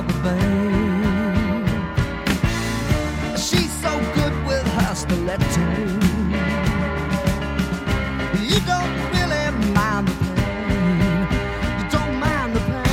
the vein. She's so good with her stiletto. You don't really mind the pain. You don't mind the pain.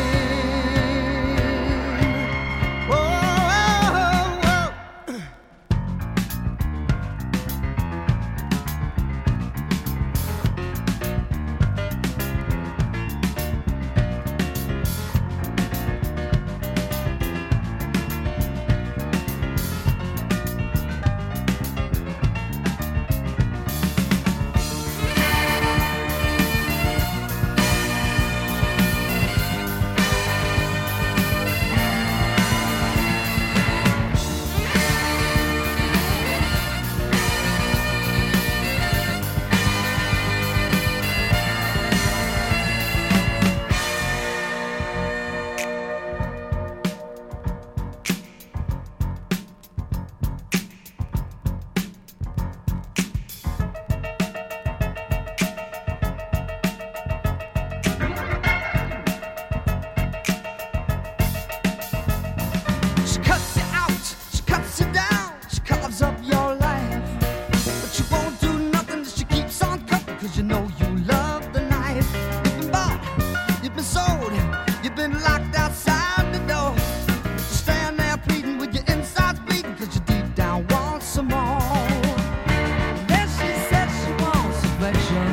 She cuts you out, she cuts you down, she carves up your life. But she won't do nothing, she keeps on cutting, 'cause you know you love the knife. You've been bought, you've been sold, you've been locked outside the door. You stand there pleading with your insides bleeding, 'cause you deep down want some more. Then she said she wants affection,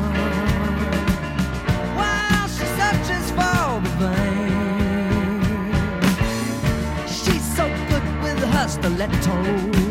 while she searches for the vein. She's so good with her stiletto.